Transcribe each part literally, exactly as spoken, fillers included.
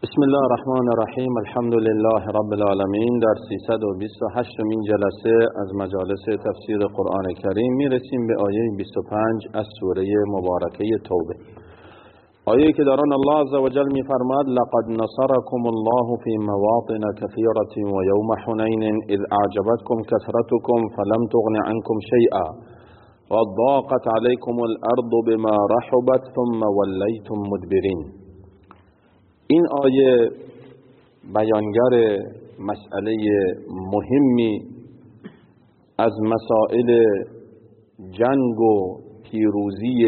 بسم الله الرحمن الرحیم. الحمد لله رب العالمین. در سیصد و بیست و هشتمین جلسه از مجالس تفسیر قرآن کریم میرسیم به آیه بیست و پنج از سوره مبارکه توبه. آیه که در آن الله عز و جل میفرماد: لقد نصركم الله في مواطن كثيرة ويوم حنين اذ اعجبتكم كثرتكم فلم تغن عنكم شيئا وضاقت عليكم الارض بما رحبت ثم وليتم مدبرين. این آیه بیانگر مسئله مهمی از مسائل جنگ و پیروزی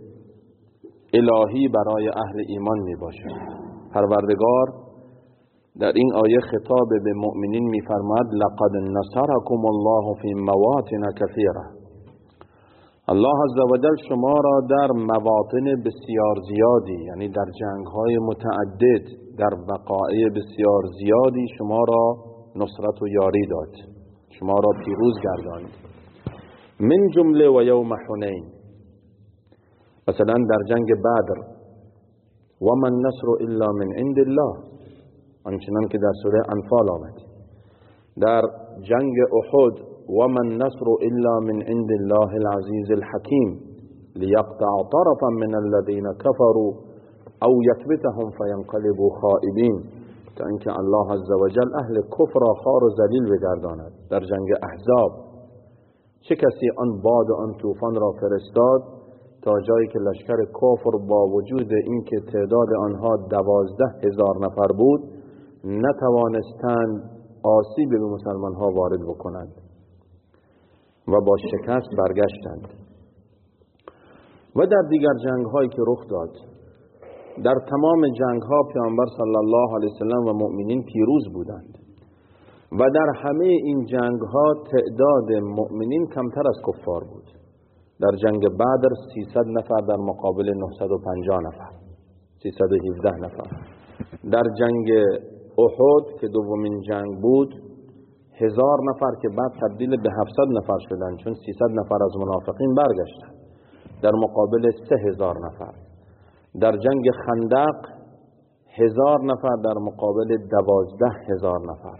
الهی برای اهل ایمان می باشد. پروردگار در این آیه خطاب به مؤمنین می فرماد: لقد نصركم الله في مواطن كثيرة. الله عز و جل شما را در مواطن بسیار زیادی، یعنی در جنگ‌های متعدد، در وقایع بسیار زیادی شما را نصرت و یاری داد، شما را پیروز گرداند. من جمله و یوم حنین، مثلا در جنگ بدر: و من نصر الا من عند الله، آنچنان که در سوره انفال آمد. در جنگ احد: و من نصر الا من عند الله العزیز الحکیم لیقطع طرفا من الذین كفروا او یکبتهم فینقلبوا خائبین، تا اینکه الله عز و جل اهل کفر را خوار و ذلیل بگرداند. در جنگ احزاب: چه کسی آن باد و آن طوفان را فرستاد تا جایی که لشکر کفر با وجود اینکه تعداد آنها دوازده هزار نفر بود نتوانستند آسیب به مسلمان ها وارد بکنند و با شکست برگشتند. و در دیگر جنگ هایی که رخ داد، در تمام جنگ ها پیامبر صلی الله علیه وسلم و مؤمنین پیروز بودند و در همه این جنگ ها تعداد مؤمنین کمتر از کفار بود. در جنگ بدر سیصد نفر در مقابل نهصد و پنجاه نفر، سیصد و هفده نفر. در جنگ احد که دومین جنگ بود، هزار نفر که بعد تبدیل به هفتصد نفر شدند، چون سیصد نفر از منافقین برگشتند، در مقابل سه هزار نفر. در جنگ خندق هزار نفر در مقابل دوازده هزار نفر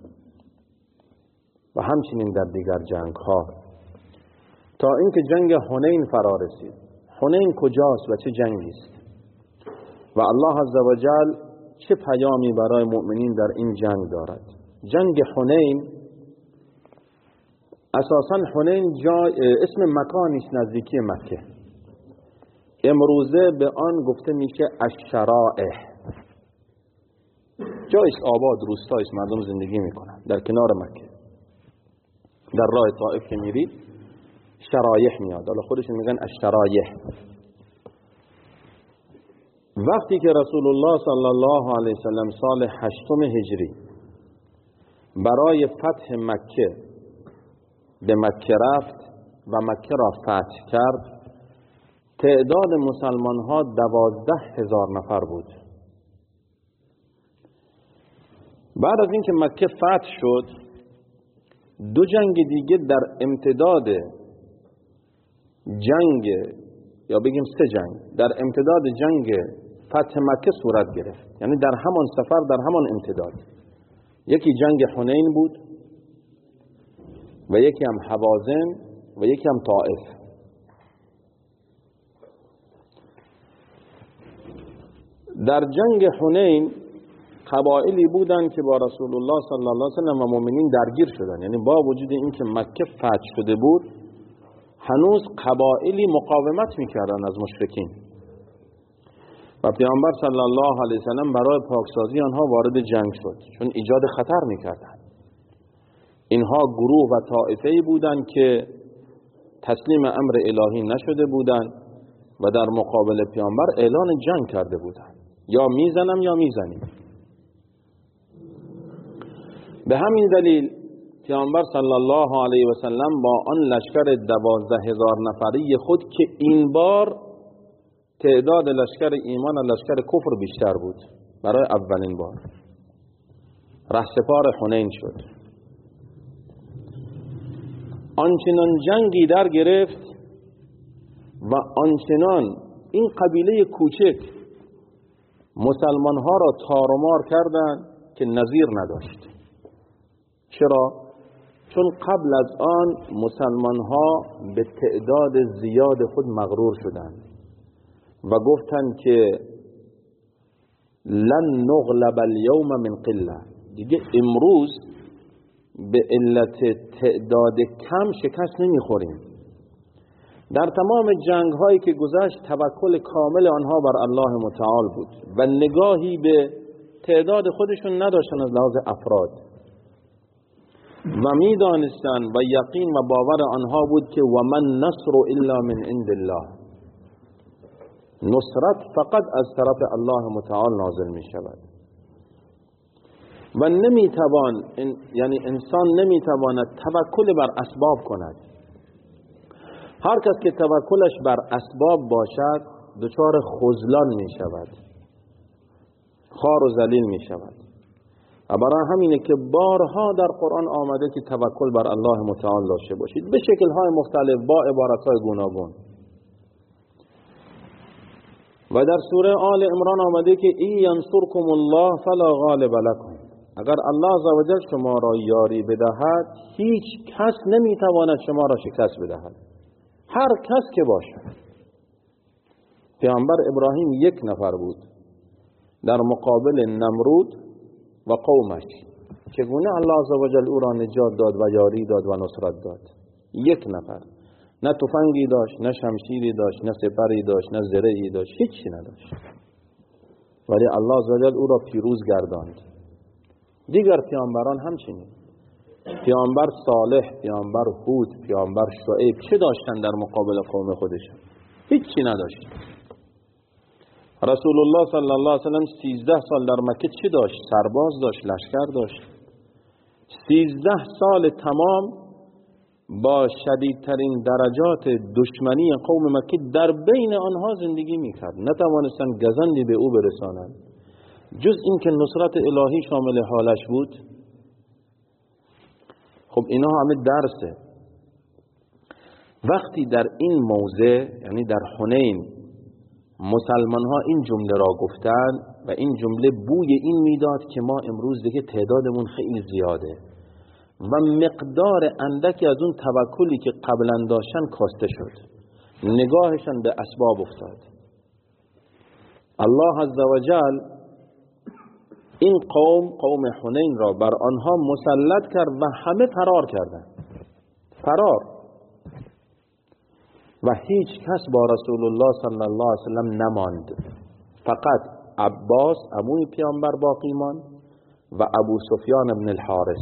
و همچنین در دیگر جنگ ها، تا اینکه جنگ حنین فرا رسید. حنین کجاست و چه جنگی است و الله عز و جل چه پیامی برای مؤمنین در این جنگ دارد؟ جنگ حنین اساساً حنین جای اسم مکانی است نزدیکی مکه. امروزه به آن گفته میشه الشرائح. جایش آباد، روستایی است، مردم زندگی میکنن در کنار مکه. در راه طائف که میرید شرایح میاد، حالا خودشون میگن الشرایح. وقتی که رسول الله صلی الله علیه وسلم سال هشتم هجری برای فتح مکه به مکه رفت و مکه را فتح کرد، تعداد مسلمان ها دوازده هزار نفر بود. بعد از اینکه مکه فتح شد، دو جنگ دیگه در امتداد جنگ، یا بگیم سه جنگ در امتداد جنگ فتح مکه صورت گرفت، یعنی در همان سفر، در همان امتداد. یکی جنگ حنین بود و یکی هم حوازن و یکی هم طائف. در جنگ حنین قبایلی بودند که با رسول الله صلی الله علیه وسلم و مؤمنین درگیر شدند، یعنی با وجود اینکه مکه فتح شده بود هنوز قبایلی مقاومت میکردند از مشرکین و پیامبر صلی الله علیه وسلم برای پاکسازی آنها وارد جنگ شد، چون ایجاد خطر میکردند. اینها گروه و طائفه‌ای بودند که تسلیم امر الهی نشده بودند و در مقابل پیامبر اعلان جنگ کرده بودند: یا میزنم یا میزنیم. به همین دلیل پیامبر صلی الله علیه و سلم با آن لشکر دوازده هزار نفری خود که این بار تعداد لشکر ایمان و لشکر کفر بیشتر بود، برای اولین بار رهسپار حنین شد. آنچنان جنگی در گرفت و آنچنان این قبیله کوچک مسلمان ها را تارمار کردند که نظیر نداشت. چرا؟ چون قبل از آن مسلمان ها به تعداد زیاد خود مغرور شدند و گفتند که لن نغلب اليوم من قله، دیگه امروز به علت تعداد کم شکست نمیخوریم. در تمام جنگ هایی که گذشت توکل کامل آنها بر الله متعال بود و نگاهی به تعداد خودشون نداشتن از لحاظ افراد و میدانستن و یقین و باور آنها بود که و من نصر الا من عند الله، نصرت فقط از طرف الله متعال نازل می شود و نمیتوان، یعنی انسان نمیتواند توکل بر اسباب کند. هر کس که توکلش بر اسباب باشد دچار خذلان می شود، خوار و ذلیل می شود. و برای همینه که بارها در قرآن آمده که توکل بر الله متعال داشته باشید به شکل‌های مختلف با عبارت‌های گوناگون. و در سوره آل عمران آمده که این ینصرکم الله فلا غالب لکم، اگر الله عزوجل شما را یاری بدهد هیچ کس نمیتواند شما را شکست بدهد، هر کس که باشد. پیامبر ابراهیم یک نفر بود در مقابل نمرود و قومش، چگونه الله عزوجل او را نجات داد و یاری داد و نصرت داد؟ یک نفر، نه تفنگی داشت، نه شمشیری داشت، نه سپری داشت، نه زرهی داشت، هیچی نداشت، ولی الله عزوجل او را پیروز گرداند. دیگر پیامبران همچنین، پیامبر صالح، پیامبر هود، پیامبر شعیب چه داشتن در مقابل قوم خودشون؟ هیچی نداشت. رسول الله صلی الله علیه وسلم سیزده سال در مکه چه داشت؟ سرباز داشت، لشکر داشت. سیزده سال تمام با شدیدترین درجات دشمنی قوم مکه در بین آنها زندگی میکرد، نتوانستند گزندی به او برسانند جز اینکه نصرت الهی شامل حالش بود. خب اینا همه درسه. وقتی در این موضع، یعنی در حنین، مسلمان ها این جمله را گفتن و این جمله بوی این میداد که ما امروز دیگه تعدادمون خیلی زیاده و مقدار اندکی از اون توکلی که قبلا داشتن کاسته شد، نگاهشان به اسباب افتاد. الله عزوجل این قوم، قوم حنین را بر آنها مسلط کرد و همه فرار کردند، فرار، و هیچ کس با رسول الله صلی الله علیه وسلم نماند. فقط عباس عموی پیامبر باقی ماند و ابو سفیان ابن الحارث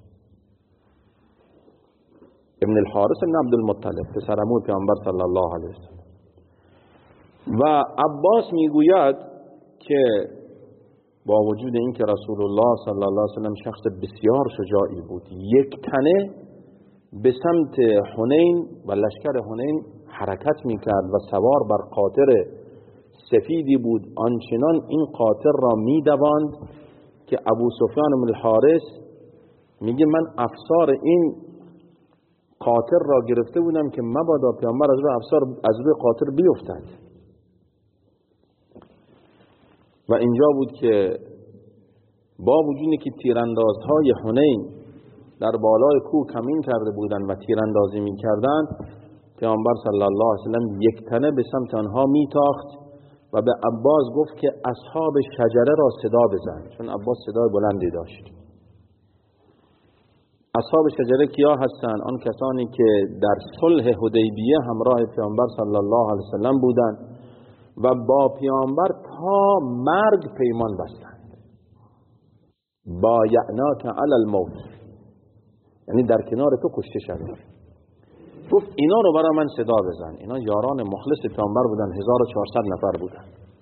ابن الحارث ابن عبد المطلب، پسر عموی پیامبر صلی الله علیه وسلم. و عباس میگوید که با وجود اینکه رسول الله صلی الله علیه وسلم شخص بسیار شجاعی بود، یک تنه به سمت حنین و لشکر حنین حرکت میکرد و سوار بر قاطر سفیدی بود، آنچنان این قاطر را میدواند که ابو سفیان بن الحارث میگه من افسار این قاطر را گرفته بودم که مبادا پیامبر از روی افسار از روی قاطر بیفتد. و اینجا بود که با وجودی که تیراندازهای حنین در بالای کوه کمین کرده بودند و تیراندازی میکردند، پیامبر صلی الله علیه وسلم یک تنه به سمت آنها میتاخت و به عباس گفت که اصحاب شجره را صدا بزن، چون عباس صدای بلندی داشت. اصحاب شجره کیا هستند؟ آن کسانی که در صلح حدیبیه همراه پیامبر صلی الله علیه وسلم بودند و با پیامبر تا مرگ پیمان بستند. بایعناک علی الموت، یعنی در کنار تو کشته شدند. گفت اینا رو برای من صدا بزن. اینا یاران مخلص پیامبر بودن، هزار و چهارصد نفر بودن.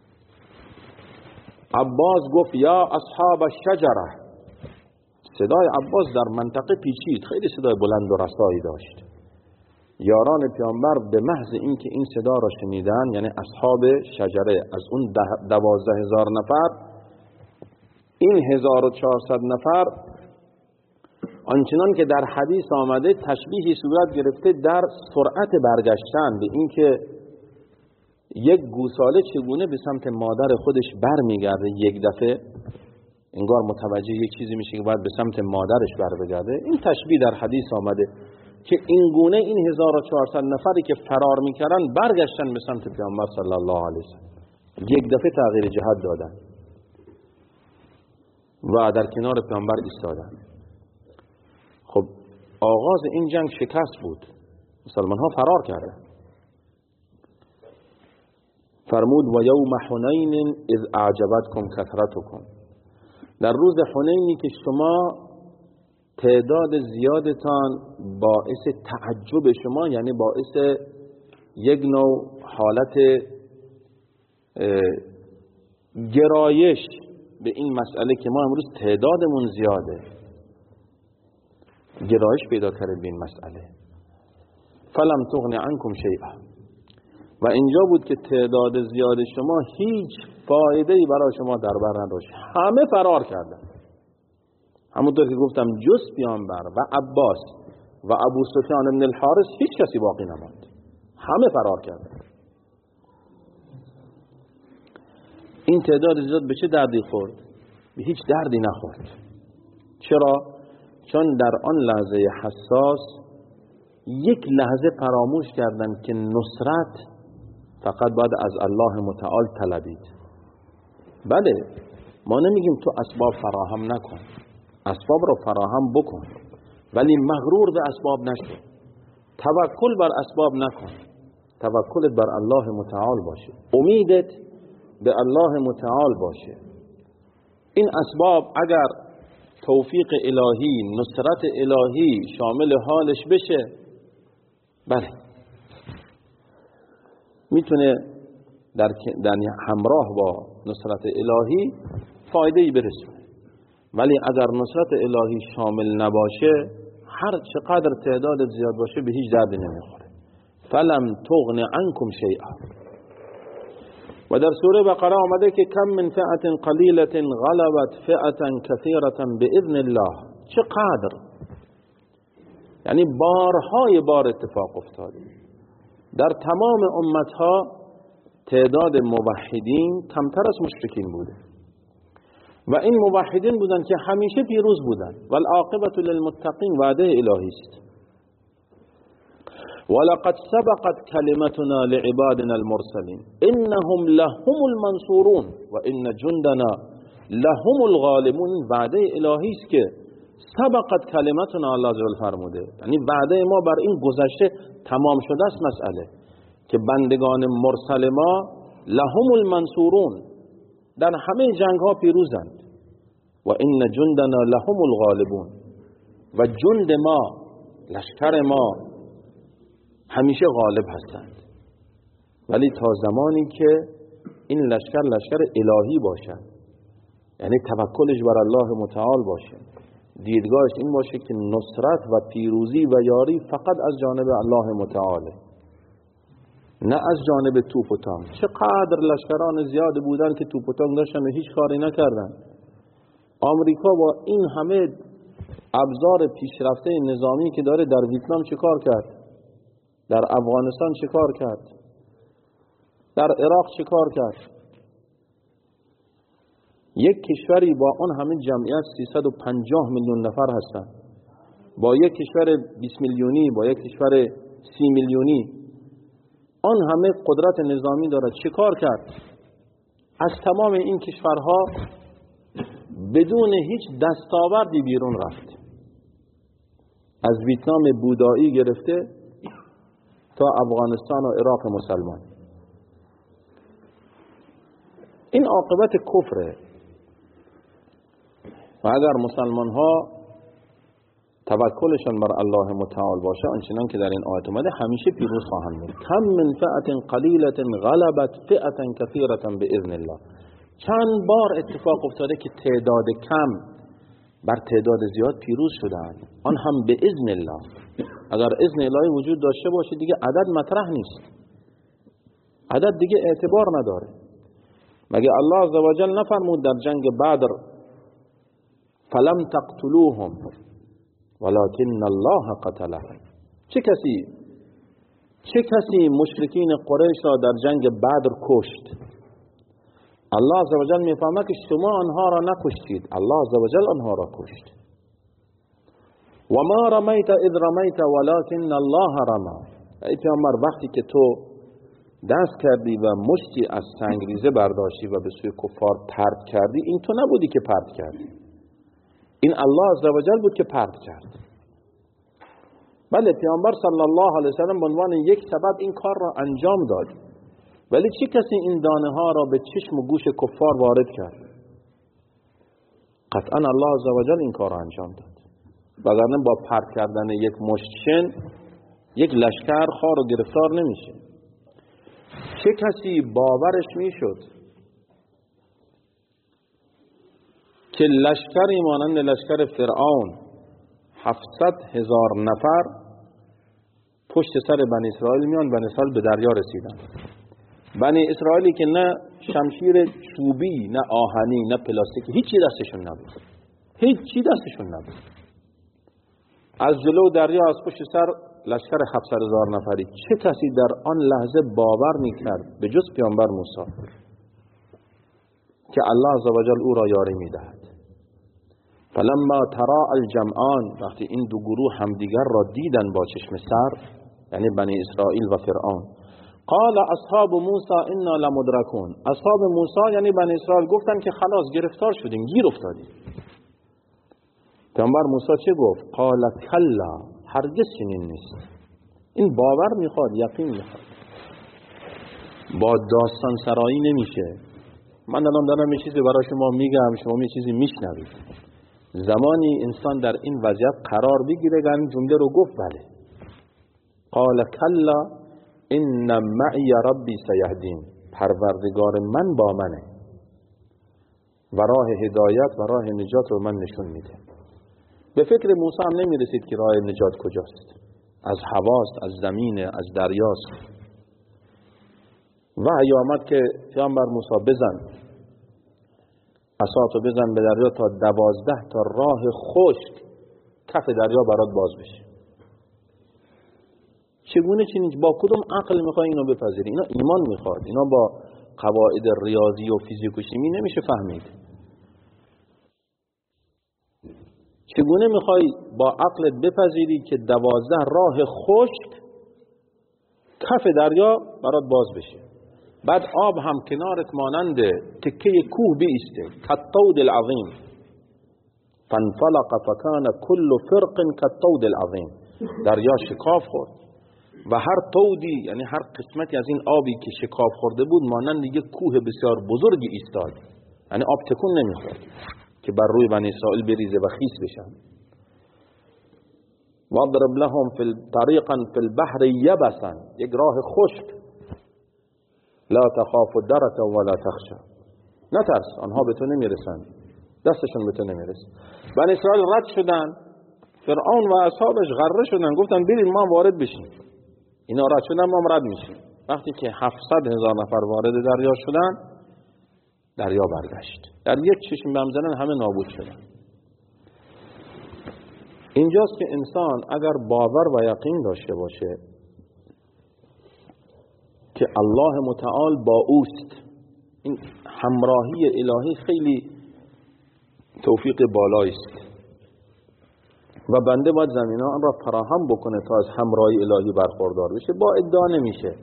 عباس گفت یا اصحاب الشجره. صدای عباس در منطقه پیچید، خیلی صدای بلند و رسایی داشت. یاران پیامبر به محض اینکه این صدا را شنیدن، یعنی اصحاب شجره، از اون دوازده هزار نفر این هزار و چهارصد نفر، آنچنان که در حدیث آمده تشبیهی صورت گرفته در سرعت برگشتن، به اینکه یک گوساله چگونه به سمت مادر خودش بر میگرده یک دفعه، انگار متوجه یک چیزی میشه که باید به سمت مادرش بر بگرده. این تشبیه در حدیث آمده که این گونه این هزار و چهارصد نفری که فرار میکردن برگشتن به سمت پیامبر صلی الله علیه و سلم، یک دفعه تغییر جهت دادن و در کنار پیامبر ایستادن. خب آغاز این جنگ شکست بود، مسلمان ها فرار کردن. فرمود و یوم حنین اذ اعجبتکم کثرتکم، در روز حنینی که شما تعداد زیادتان باعث تعجب شما، یعنی باعث یک نوع حالت گرایش به این مسئله که ما امروز تعدادمون زیاده، گرایش پیدا کرد به این مسئله. فلم تغن عنکم شیئا، و اینجا بود که تعداد زیاد شما هیچ فایده‌ای برای شما در بر نداشت، همه فرار کردن. همونطور که گفتم جز پیامبر و عباس و ابو سفیان بن الحارث هیچ کسی باقی نماند، همه فرار کردن. این تعداد زیاد به چه دردی خورد؟ به هیچ دردی نخورد. چرا؟ چون در آن لحظه حساس یک لحظه فراموش کردند که نصرت فقط باید از الله متعال طلبید. بله ما نمیگیم تو اسباب فراهم نکن، اسباب رو فراهم بکن، ولی مغرور به اسباب نشو، توکل بر اسباب نکن، توکلت بر الله متعال باشه، امیدت به الله متعال باشه. این اسباب اگر توفیق الهی، نصرت الهی شامل حالش بشه، بله میتونه در, در همراه با نصرت الهی فایده‌ای برسونه. ولی اگر نصرت الهی شامل نباشه، هر چقدر تعداد زیاد باشه به هیچ دردی نمیخوره. فلم تغن عنکم شیئا. و در سوره بقره آمده که کم من فئة قلیلة غلبت فئة کثیرة باذن الله. چقدر، یعنی بارهای بار اتفاق افتاده در تمام امتها، تعداد موحدین کمتر از مشرکین بوده و این موحدین بودن که همیشه پیروز بودن. والعاقبة للمتقین، وعده الهی است. ولقد سبقت كلمتنا لعبادنا المرسلين انهم لهم المنصورون و ان جندنا لهم الغالبون. وعده الهی است که سبقت کلمتنا، الله عز فرموده، یعنی وعده ما بر این گذشته تمام شده است مسئله که بندگان مرسل ما لهم المنصورون، در همه جنگ ها پیروزند. و ان جندنا لهم الغالبون، و جند ما، لشکر ما همیشه غالب هستند. ولی تا زمانی که این لشکر لشکر الهی باشد، یعنی توکلش بر الله متعال باشه، دیدگاهش این باشه که نصرت و پیروزی و یاری فقط از جانب الله متعاله، نه از جانب توپ و تانک. چقدر لشکران زیاد بودن که توپ و تانک داشتن و هیچ کاری نکردن. آمریکا با این همه ابزار پیشرفته نظامی که داره در ویتنام چه کار کرد؟ در افغانستان چه کار کرد؟ در عراق چه کار کرد؟ یک کشوری با اون همه جمعیت سیصد و پنجاه میلیون نفر هستن، با یک کشور بیست میلیونی، با یک کشور سی میلیونی، آن همه قدرت نظامی داره، چه کار کرد؟ از تمام این کشورها بدون هیچ دستاوردی بیرون رفت. از ویتنام بودایی گرفته تا افغانستان و عراق مسلمان. این عاقبت کفره. و اگر مسلمان ها توکلشان بر الله متعال باشه، آنچنان که در این آیت اومده، همیشه پیروز خواهند بود. کم من فئة قلیلة غلبت فئة کثیرة باذن الله. چند بار اتفاق افتاده که تعداد کم بر تعداد زیاد پیروز شدند، آن هم به اذن الله. اگر اذن الهی وجود داشته باشه دیگه عدد مطرح نیست، عدد دیگه اعتبار نداره. مگه الله عزوجل نفرمود در جنگ بدر فلم تقتلوهم ولكن الله قتلهم؟ چه کسی چه کسی مشرکین قریش را در جنگ بدر کشت؟ الله عزوجل میفهمه که شما آنها را نکشتید، الله عزوجل آنها را کشت. و ما رمیت اذ رمیت ولکن الله رمی. ای پیامبر وقتی که تو دست کردی و مشتی از سنگریزه برداشتی و به سوی کفار پرت کردی، این تو نبودی که پرت کردی، این الله عزوجل بود که پرت کرد. بله پیامبر صلی الله علیه وسلم به عنوان یک سبب این کار را انجام داد، ولی چه کسی این دانه ها را به چشم و گوش کفار وارد کرد؟ قطعا الله عزوجل این کار را انجام داد، وگرنه با پرت کردن یک مشت شن یک لشکر خار و گرفتار نمیشه. چه کسی باورش میشد که لشکری مانند لشکر فرعون هفتصد هزار نفر پشت سر بنی اسرائیل میان، بنی اسرائیل به دریا رسیدن. بنی اسرائیلی که نه شمشیر چوبی، نه آهنی، نه پلاستیکی، هیچی دستشون نبود، هیچی دستشون نبود. از جلو دریا، از پشت سر لشکر هفتصد هزار نفری. چه کسی در آن لحظه باور میکرد به جز پیامبر موسی که الله عزوجل او را یاری میدهد؟ فلما تراءى الجمعان، وقتی این دو گروه همدیگر را دیدن با چشم سر، یعنی بنی اسرائیل و فرعون، قال اصحاب موسی انا لمدرکون. اصحاب موسی یعنی بنی اسرائیل گفتن که خلاص گرفتار شدیم، گیر افتادیم. پیامبر موسی چه گفت؟ قال کلا، هرگز چنین نیست. این باور میخواد، یقین میخواد، با داستان سرایی نمیشه. من الان دارم یه چیزی برای شما میگم، شما یه چیزی میشنوید. زمانی انسان در این وضعیت قرار بگیره که این جمله رو گفت، بله قال کلا ان معی ربی سیهدین، پروردگار من با منه و راه هدایت و راه نجات رو من نشون میده. به فکر موسی هم نمی رسید که راه نجات کجاست، از هواست، از زمینه، از دریاست. وحی آمد که پیامبر موسی بزن عصاتو، بزن به دریا تا دوازده تا راه خشک کف دریا برات باز بشه. چگونه چنین؟ با کدوم عقل میخوای اینو بپذیری؟ اینا ایمان میخواد، اینا با قواعد ریاضی و فیزیک و شیمی نمیشه فهمید. چگونه میخوای با عقلت بپذیری که دوازده راه خشک کف دریا برات باز بشه، بعد آب هم کنارت مانند تکه کوه بیسته، کالطود العظیم، فانفلق فکان کل فرق کالطود العظیم. دریا شکاف خورد و هر طودی، یعنی هر قسمتی از این آبی که شکاف خورده بود، مانند یک کوه بسیار بزرگی ایستاد. یعنی آب تکون نمیخورد که بر روی بنی اسرائیل بریزه و خیس بشن. واضرب لهم فی طریقا فی البحر یبسا، یک راه خشک، لا تخاف درکا ولا تخشا، نترس، آنها به تو نمیرسن، دستشون به تو نمیرسن. بنی اسرائیل رد شدن، فرعون و اصحابش غره شدن، گفتن بریم ما وارد بشیم. اینا رد شدن، ما رد میشیم. وقتی که هفتصد هزار نفر وارد دریا شدن، دریا برگشت، در یک چشم بم زدن همه نابود شدن. اینجاست که انسان اگر باور و یقین داشته باشه که الله متعال با اوست، این همراهی الهی خیلی توفیق بالایی است و بنده باید زمینه آن را فراهم بکنه تا از همراهی الهی برخوردار بشه. با ادعا نمیشه،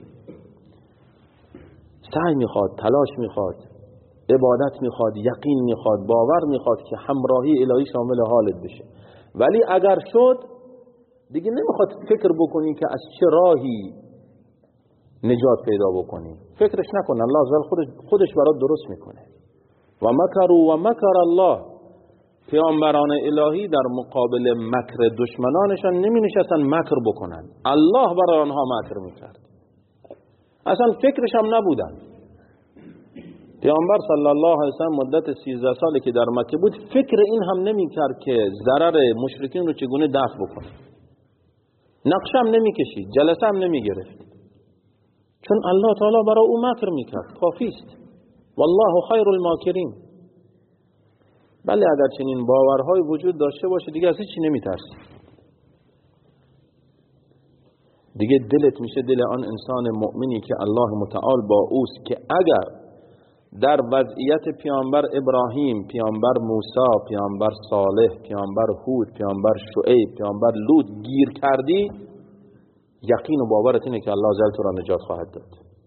سعی میخواد، تلاش میخواد، عبادت میخواد، یقین میخواد، باور میخواد که همراهی الهی شامل حالت بشه. ولی اگر شد دیگه نمیخواد فکر بکنی که از چه راهی نجات پیدا بکنی، فکرش نکن، الله عزوجل خودش, خودش برات درست میکنه. و مکروا و مکر الله، پیامبران الهی در مقابل مکر دشمنانشان نمی نشستن مکر بکنن، الله برای آنها مکر میکرد، اصلا فکرش هم نبودن. پیامبر صلی الله علیه و سلم مدت سیزده سالی که در مکه بود فکر این هم نمی کرد که ضرر مشرکین رو چگونه دفع بکنه، نقشه هم نمی کشید، جلسه هم نمی گرفت، چون الله تعالی برای او مکر می کرد، کافی است. والله خیر الماکرین. بله اگر چنین باورهای وجود داشته باشه دیگه از هیچی نمی ترسی، دیگه دلت میشه دل آن انسان مؤمنی که الله متعال با اوست که اگر در وضعیت پیامبر ابراهیم، پیامبر موسی، پیامبر صالح، پیامبر هود، پیامبر شعیب، پیامبر لوط گیر کردی، یقین و باورت اینه که الله جل تو را نجات خواهد داد.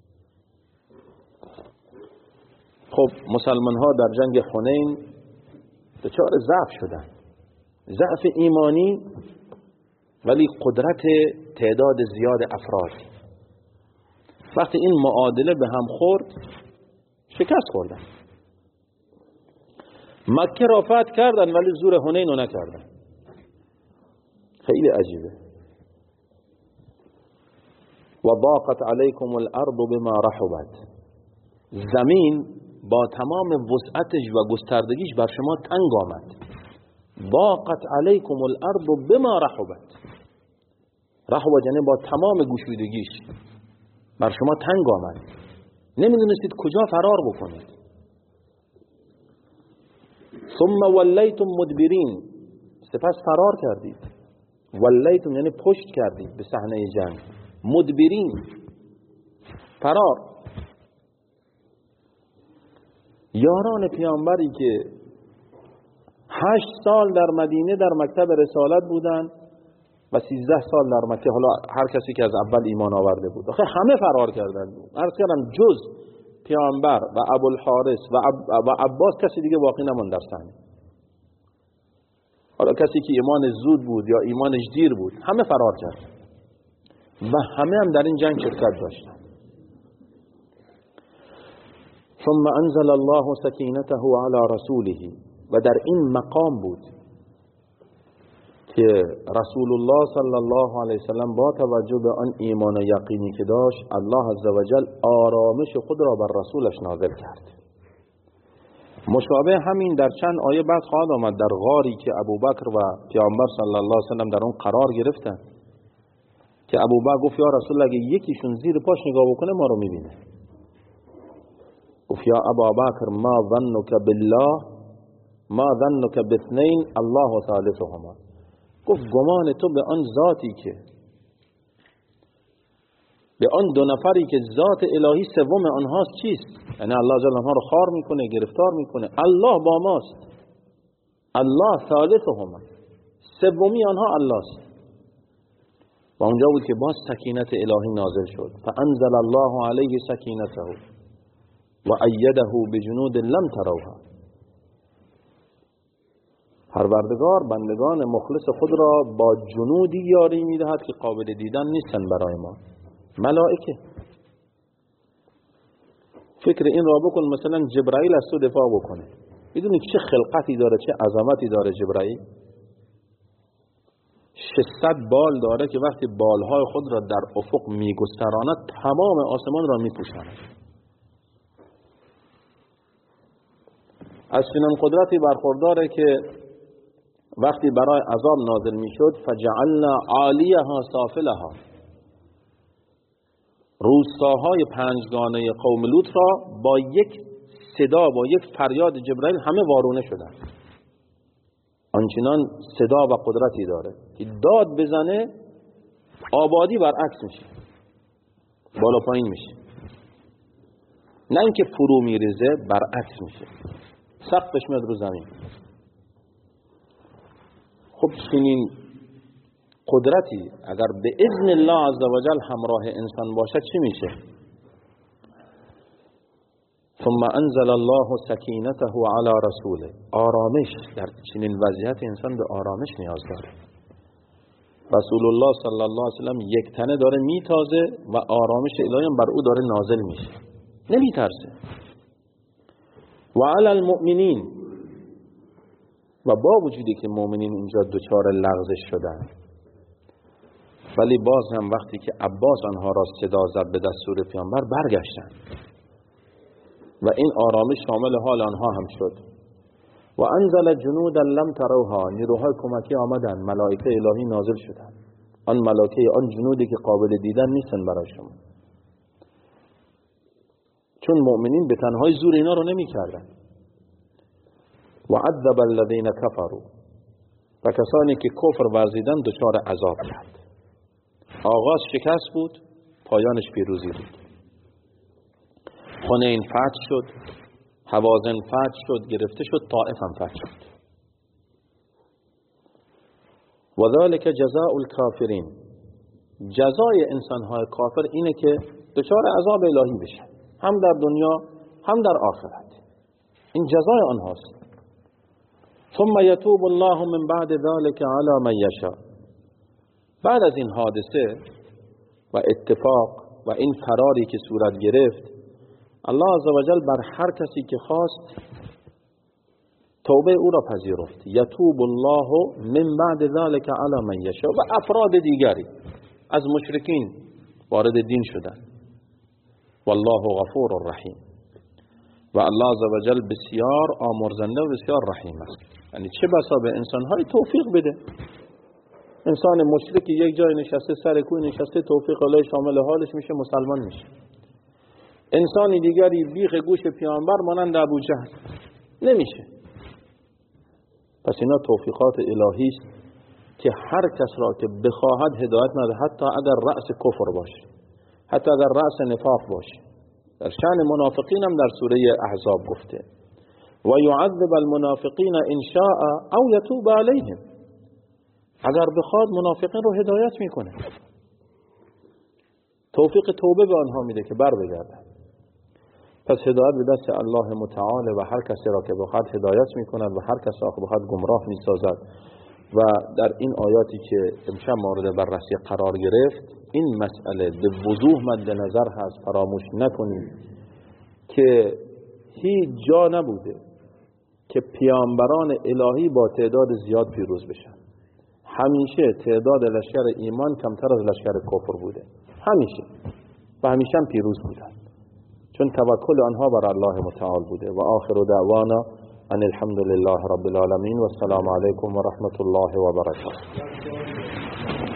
خب مسلمان ها در جنگ حنین دچار ضعف شدن، ضعف ایمانی ولی قدرت تعداد زیاد افراد. وقتی این معادله به هم خورد شکست خوردن. مکه را فتح کردن ولی زور حنین رو نکردن. خیلی عجیبه. و ضاقت علیکم الارض بما رحبت، زمین با تمام وسعتش و گستردگیش بر شما تنگ آمد. ضاقت علیکم الارض بما رحبت، رحبت یعنی با تمام گشودگیش بر شما تنگ آمد، نمیدونستید کجا فرار بکنید. ثم ولیتم مدبرین، سپس فرار کردید. ولیتم یعنی پشت کردید به صحنه جنگ. مدبرین فرار. یاران پیامبری که هشت سال در مدینه در مکتب رسالت بودن و سیزده سال در مکه، حالا هر کسی که از اول ایمان آورده بود، آخه همه فرار کردن. عرض کردم جز پیامبر و ابوالحارث و, عب و عباس کسی دیگه باقی نماند در صحنه. حالا کسی که ایمان زود بود یا ایمانش دیر بود همه فرار کرد و همه هم در این جنگ شرکت داشتن. ثم انزل الله سکینته علی رسوله، و در این مقام بود که رسول الله صلی الله علیه وسلم با توجه به آن ایمان و یقینی که داشت، الله عزوجل آرامش خود را بر رسولش نازل کرد. مشابه همین در چند آیه بعد خواهد آمد، در غاری که ابوبکر و پیامبر صلی الله علیه وسلم در اون قرار گرفتن که ابوبکر گفت یا رسول الله اگه یکیشون زیر پاش نگاه بکنه ما رو میبینه. گفت یا ابابکر ما ظنک بالله ما ظنک باثنین الله ثالثهما، گفت گمان تو به آن ذاتی که به آن دو نفری که ذات الهی سوم آنهاست چیست؟ یعنی الله جل آنها رو خار میکنه، گرفتار میکنه. الله با ماست، الله ثالثهما، سومی آنها الله است. و اونجا بود که باز سکینت الهی نازل شد. فانزل الله علیه سکینته و ایده بجنود لم تروها. پروردگار بندگان مخلص خود را با جنودی یاری میدهد که قابل دیدن نیستن برای ما، ملائکه. فکر این را بکن مثلا جبرائیل از تو دفاع بکنه، میدونی چه خلقتی داره، چه عظمتی داره جبرائیل. ششصد بال داره که وقتی بالهای خود را در افق میگستراند تمام آسمان را میپوشاند. از چنان قدرتی برخورداره که وقتی برای عذاب نازل میشد فجعلنا عالیها سافلها، روستاهای پنجگانه قوم لوط را با یک صدا، با یک فریاد جبرائیل همه وارونه شدن. آنچنان صدا و قدرتی داره که داد بزنه آبادی برعکس میشه، بالا پایین میشه، نه اینکه فرو میریزه، برعکس میشه، سقفش میاد رو زمین. خب چنین قدرتی اگر به اذن الله عزوجل همراه انسان باشد چی میشه؟ ثم انزل الله سکینته علی رسوله، آرامش. در چنین وضعیت انسان به آرامش نیاز داره. رسول الله صلی الله علیه وسلم یک تنه داره میتازه و آرامش الهی بر او داره نازل میشه، نمیترسه. و علی المؤمنین، و با وجودی که مؤمنین اینجا دوچار لغزش شدن، ولی باز هم وقتی که عباس آنها را صدا زد به دستور پیامبر برگشتن و این آرامش شامل حال آنها هم شد. و انزل جنودا لم تروها، نیروهای کمکی آمدن، ملائکه الهی نازل شدن. آن ملائکه، آن جنودی که قابل دیدن نیستن برای شما، چون مؤمنین به تنهایی زور اینا رو نمی کردن. و عذب الذین کفروا، و کسانی که کفر ورزیدن دچار عذاب کرد. آغاز شکست بود، پایانش پیروزی بود. حنین فتح شد، هوازن فتح شد، گرفته شد، طائف هم فتح شد. و ذلک جزاء الکافرین، جزای انسانهای کافر اینه که دچار عذاب الهی بشن، هم در دنیا هم در آخرت. این جزای آنهاست. ثم یتوب الله من بعد ذلك على من یشاء. بعد از این حادثه و اتفاق و این فراری که صورت گرفت، الله عزوجل بر هر کسی که خواست توبه او را پذیرفت. یتوب الله من بعد ذلك على من یشاء. و افراد دیگری از مشرکین وارد دین شدند. والله غفور رحیم. و الله عزوجل بسیار آمرزنده و بسیار رحیم است. یعنی چه بسا به انسان‌های توفیق بده. انسان مشرکی یک جای نشسته، سر کوی نشسته، توفیق الله شامل حالش میشه، مسلمان میشه. انسانی دیگری بیخ گوش پیامبر مانند ابو جهل نمیشه. پس اینا توفیقات الهی است که هر کس را که بخواهد هدایت نده، حتی اگر رأس کفر باشه، حتی اگر رأس نفاق باشه. در شأن منافقین هم در سوره احزاب گفته و یعذب المنافقین ان شاء او یتوب علیهم. اگر بخواد منافقین رو هدایت میکنه، توفیق توبه به آنها میده که بر بگردن. پس هدایت به دست الله متعال و هر کسی را که بخواد هدایت میکند و هر کسی را که بخواد گمراه میسازد. و در این آیاتی که امشب مورد بررسی قرار گرفت، این مسئله به وضوح مد نظر هست. فراموش نکنید که هیچ جا نبوده که پیامبران الهی با تعداد زیاد پیروز بشن. همیشه تعداد لشکر ایمان کمتر از لشکر کفر بوده، همیشه، و همیشه هم پیروز بودن، چون توکل آنها بر الله متعال بوده. و آخر دعوانا ان الحمد لله رب العالمین و السلام علیکم و رحمت الله و برکاته.